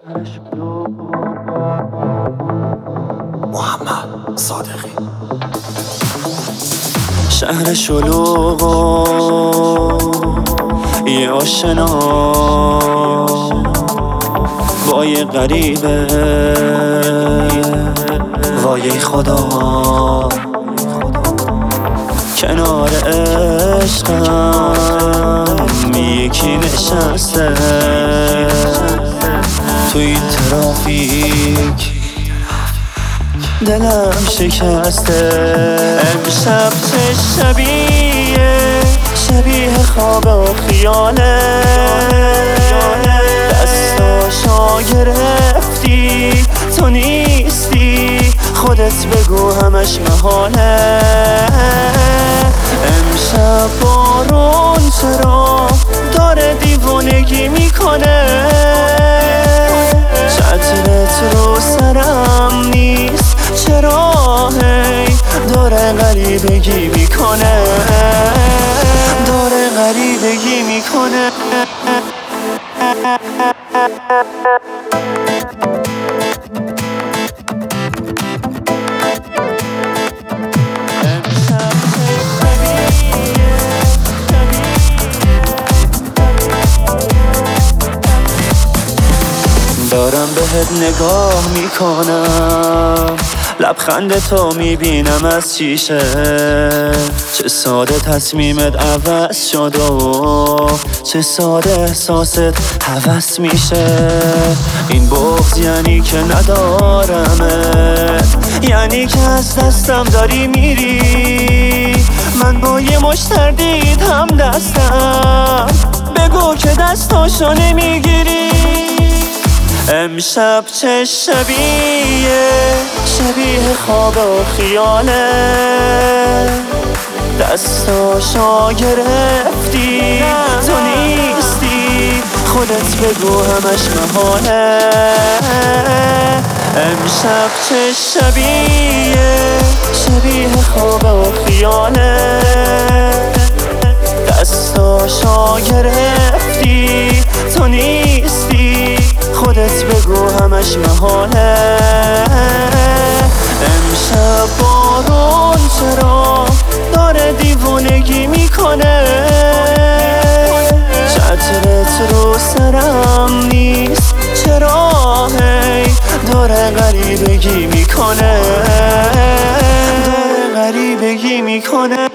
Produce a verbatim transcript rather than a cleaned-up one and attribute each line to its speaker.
Speaker 1: محمد صادقی. شهر شلوغ و یه آشنا با یه غریبه، وای خدا کنار عشقم یکی نشسته تو این ترافیک، دلم شکسته. امشب چه شبیه شبیه خواب و خیاله، دستاشا گرفتی تو نیستی، خودت بگو همش محاله. امشب بارون چرا داره دیوانگی میکنه، چترت رو سرم نیست چرا هی داره غریبگی میکنه، داره غریبگی میکنه. دارم بهت نگاه میکنم، لبخند تو میبینم از شیشه، چه ساده تصمیمت عوض شد و چه ساده احساست هوس میشه. این بغض یعنی که ندارمت، یعنی که از دستم داری میری. من با یه مش تردید هم دستم، بگو که دستاشو نمیگیری. امشب چه شبیه شبیه خواب و خیاله، دستاشا گرفتی تو نیستی، خودت بگو همش محاله. امشب چه شبیه شبیه خواب و خیاله، دستاشا گرفتی تو نیستی، خودت بگو همش محاله. امشب بارون چرا داره دیوانگی میکنه، چترت رو سرم نیست چرا هی داره غریبگی میکنه، داره غریبگی میکنه.